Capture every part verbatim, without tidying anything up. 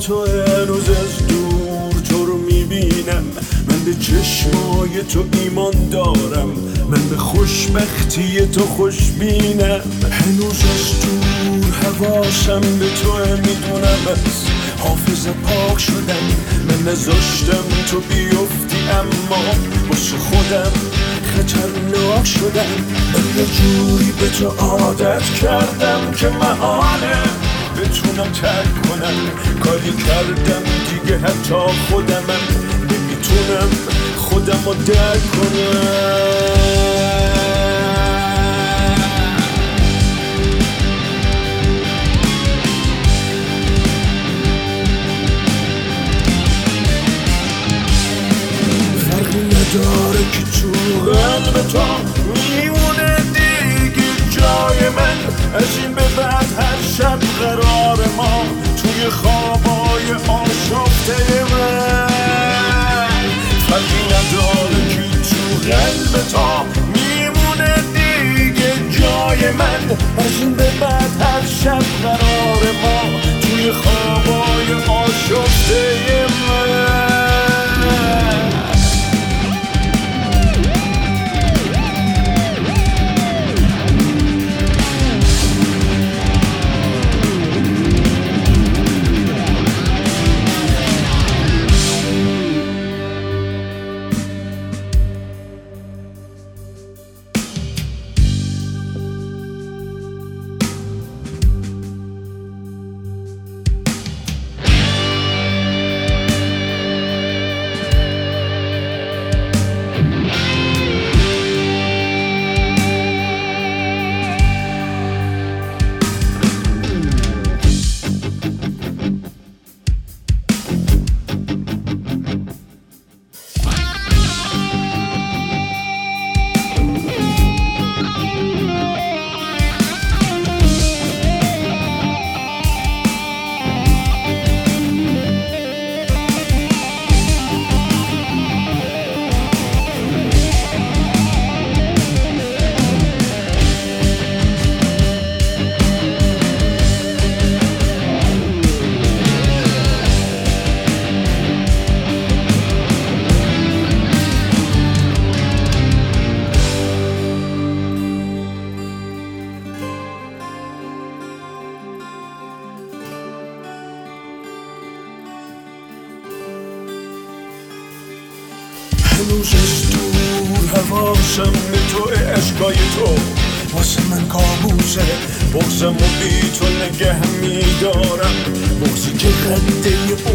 تو هنوز از دور تو رو میبینم، من به چشمای تو ایمان دارم، من به خوشبختی تو خوشبینم. هنوز از دور حواسم به تو میدونم، از حافظه پاک شدم، من نذاشتم تو بیفتی اما واسه خودم خطرناک شدم. من یه جوری به تو عادت کردم که محاله بتونم ترک کنم، کاری کردم دیگه حتی خودمم نمیتونم خودم رو درک کنم. داره که تو قلب تو میمونه دیگه جای من، از این به بعد هر شب قرار ما توی خوابای آشفته من. فرقی نداره که تو قلب تو میمونه دیگه جای من، از این به بعد هر شب قرار ما توی خوابای آشفته من. هنوز از دور حواسم به تو، عشقای تو واسه من کابوسه، بغزم و بی تو نگه میدارم، بغزی که خنده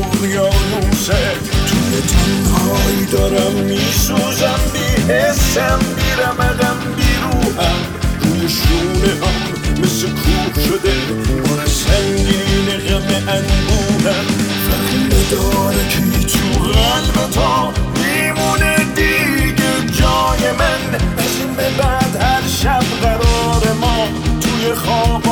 اقیانوسه. توی تنهایی دارم میسوزم، بی حسم، بی رمقم، بی روحم، روی شونه هم مثل کوه شده بار سنگین غم انبوهم. فرقی نداره که تو قلب تو میمونه دیگه جای من، از این به بعد هر شب قرار ما توی خواب